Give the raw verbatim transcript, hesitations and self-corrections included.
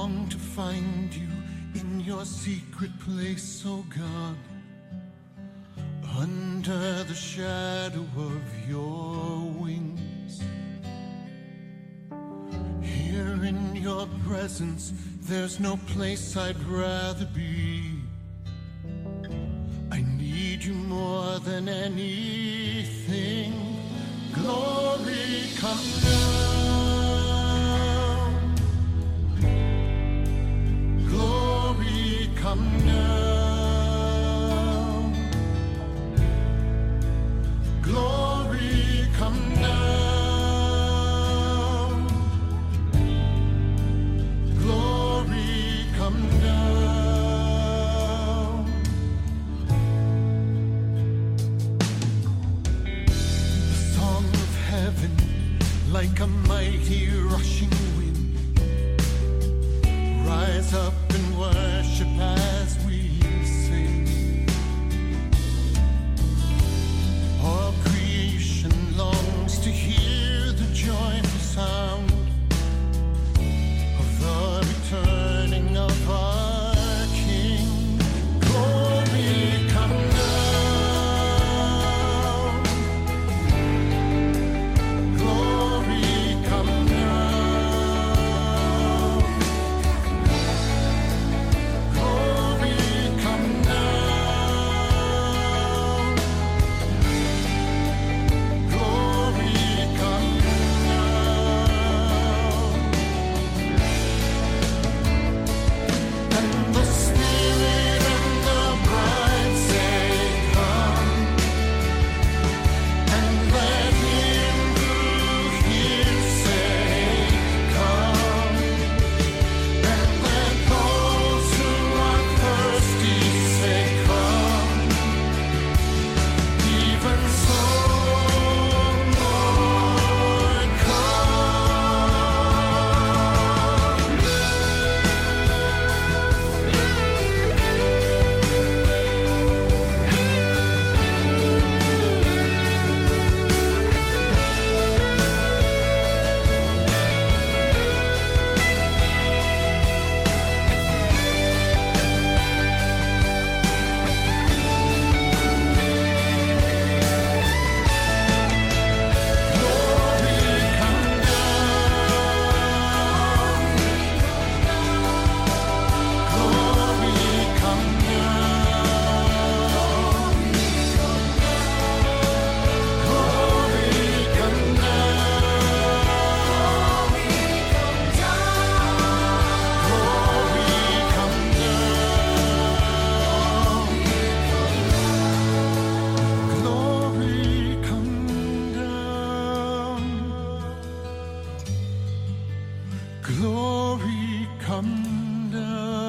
long to find you in your secret place, oh God, under the shadow of your wings. Here in your presence, there's no place I'd rather be. I need you more than anything. Glory, come down. Glory, come down. Glory, come down. Glory, come down. The song of heaven, like a mighty rushing wind, rise up and worship as we sing. All creation longs to hear the joyful sound of the returning of our King. Glory, come down. Glory, come down. Glory, come down. Glory, come down. And the Spirit and the bride say, come. And let him who hears say, come. And let those who are thirsty say, come. Even so, Lord, come. Glory, come down. Glory, come down.